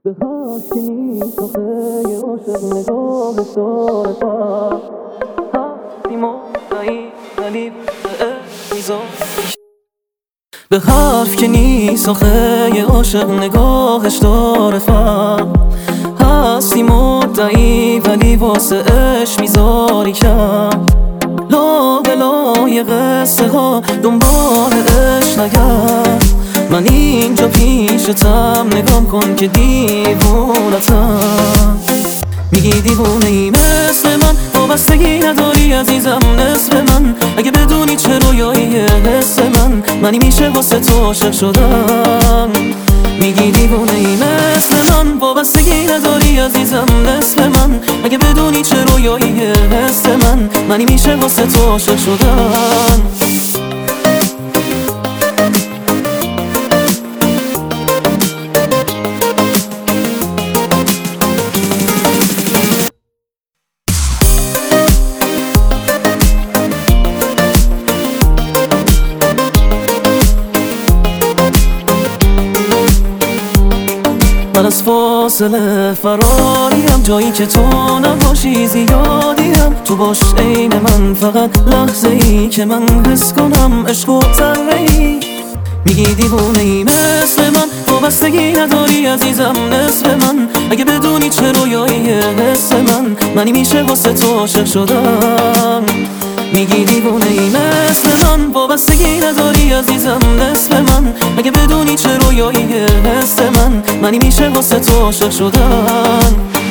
بخواد که نیست آخه یه عاشق نگاهش داره فرق هستی مدعی ولی میزان به حرف که نیست آخه یه عاشق نگاهش داره فرق هستی مدعی ولی واسه عشق میذاری کم لا به لای قصه ها دنبال عشق نگرد من اینجا پیشتم نگام کن که دیوونتم میگی دیوونه ای مثل من وابستگی نداری عزیزم نصف من اگه بدونی چه رویایی حس منی میشه واسه تو عاشق شدم میگی دیوونه ای مثل من وابستگی نداری عزیزم نصف من اگه بدونی چه رویایی حس منی میشه واسه تو عاشق شدم من از فاصله فراریم جایی که تو نباشی زیادیم تو باش عین من فقط لحظه ای که من حس کنم عشق و ذره ای میگی دیوونه ای مثل من وابستگی نداری عزیزم نصف من اگه بدونی چه رویایی حس منی میشه واسه تو عاشق شدم میگی دیوونه ای مثل من وابستگی نداری عزیزم نصف من اگه بدونی چه رویایی حس منی میشه واسه تو عاشق شدم